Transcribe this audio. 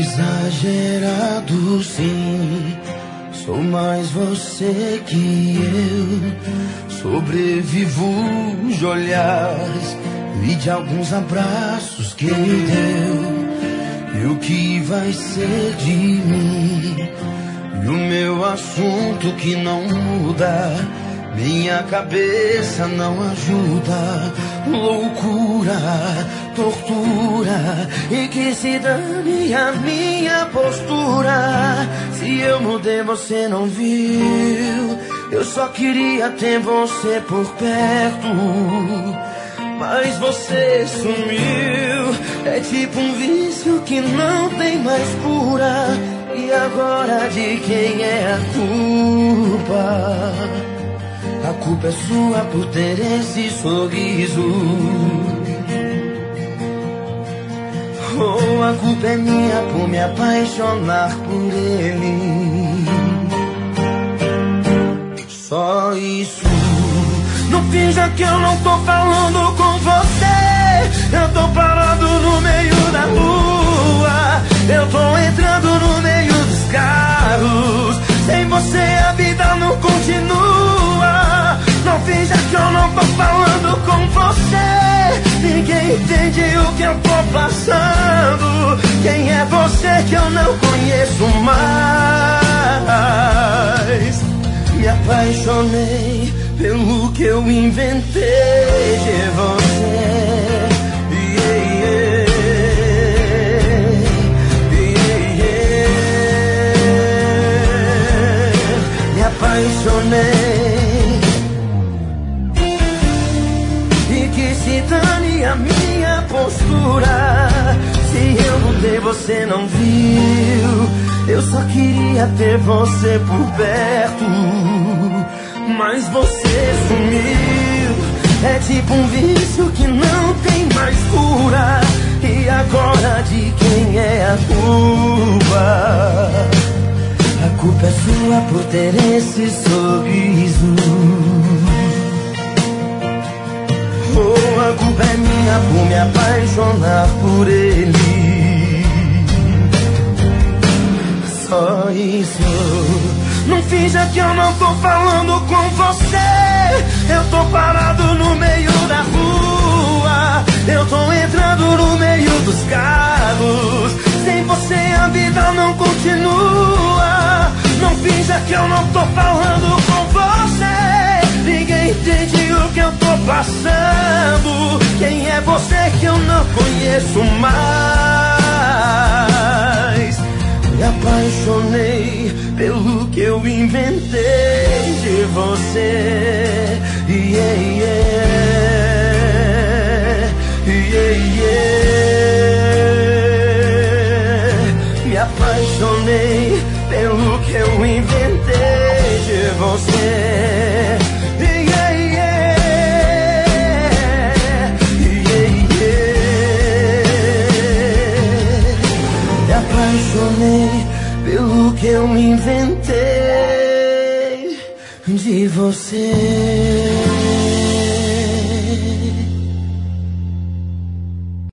exagerado, sim. Sou mais você que eu. Sobrevivo de olhares e de alguns abraços que me deu. E o que vai ser de mim? E o meu assunto que não muda. Minha cabeça não ajuda. Loucura, tortura. E que se dane a minha postura. Se eu mudei você não viu. Eu só queria ter você por perto, mas você sumiu. É tipo um vício que não tem mais cura. E agora de quem é a culpa? A culpa é sua por ter esse sorriso. Oh, a culpa é minha por me apaixonar por ele. Só isso. Não finja que eu não tô falando com você. Eu tô parado no meio da rua. Eu tô entrando no meio dos carros. Sem você a vida não continua. Não finja que eu não tô falando com você. Ninguém entende o que eu tô passando. Quem é você que eu não conheço mais? Me apaixonei pelo que eu inventei de você. Me apaixonei. E que se dane a minha postura. Se eu mudei você não viu. Eu só queria ter você por perto, mas você sumiu. É tipo um vício que não tem mais cura. E agora de quem é a culpa? A culpa é sua por ter esse sorriso. Oh, a culpa é minha por me apaixonar por ele. Só isso. Não finja que eu não tô falando com você. Eu tô parado no meio da rua. Eu tô entrando no meio dos carros. Sem você a vida não continua. Não finja que eu não tô falando com você. Ninguém entende o que eu tô passando. Quem é você que eu não conheço mais? Me apaixonei pelo que eu inventei de você. Yeah, yeah. Yeah, yeah. Me apaixonei pelo que eu inventei de você. Yeah, yeah. Yeah, yeah. Me apaixonei pelo que eu inventei de você.